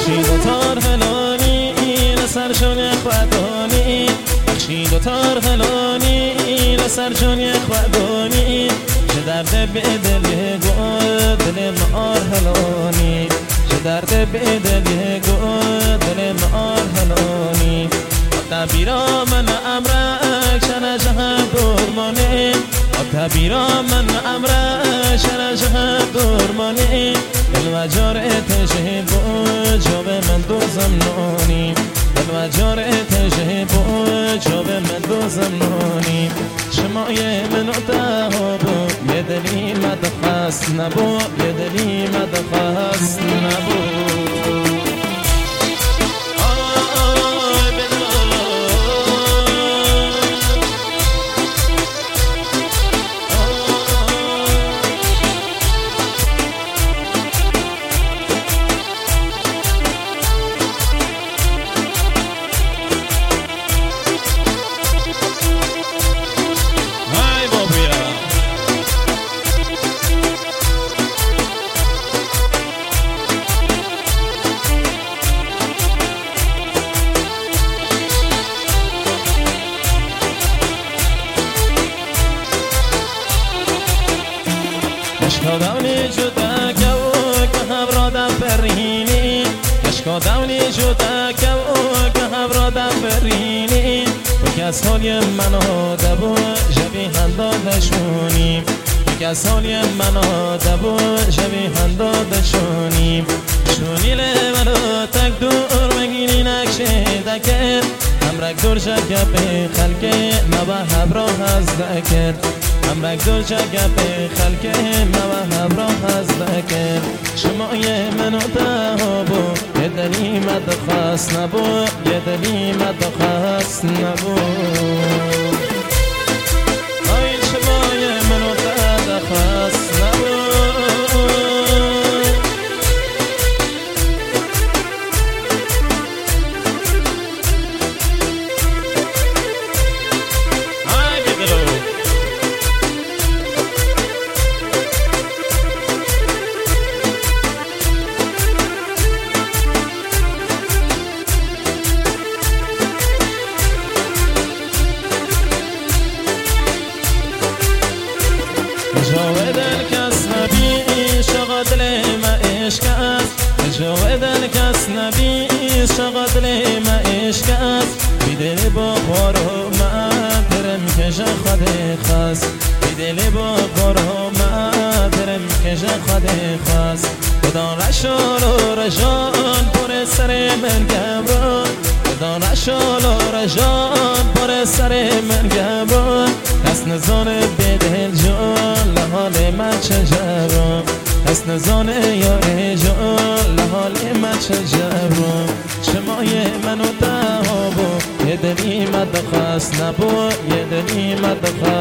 بخشید و تار هلانی لسر جان خودانی بخشید و تار هلانی لسر جان خودانی چه درد به دل گل دل مار هلانی چه درد به دل گل دل مار هلانی تبیرا من امرک شن جهان درمانی تبیرا من امرک شن جهان درمانی دل و جارت شهید جواب من دو زمنانی دل و جارت شهید جواب من دو زمنانی شمای من اتهابو یه دلی مدخست نبو یه دلی مدخست نبو کشکادانی جدا که هبرادم برینی کشکادانی جدا که هبرادم برینی تو که از حالی منو دبو جبی هندادشونیم تو که از حالی منو دبو جبی هندادشونیم شونیل منو تک دور مگینی نکشه دکر همرک دور جگه به خلقه مبا هبرا هز دکر همرک دور جگه به خلقه مبا هبرا هز دکر شمای منو دهابو یه دلی مدخست نبو یه دلی مدخست نبو آی شمای منو دهخست نبو جوه دل کس نبی شغل دل ما عشق است جوه دل کس نبی شغل دل ما عشق است بیدل با بارو من درم کش خود خاص بیدل با بارو من درم کش خود خاص خدا رشال و رجان پر سر من گبران خدا رشال و رجان پر سر من گبران دست نزان بدل جان لحال من چه جبران دست نزان یار جان لحال من چه جبران شمای منو دهابو یه دلی مدخست نبو یه دلی مدخست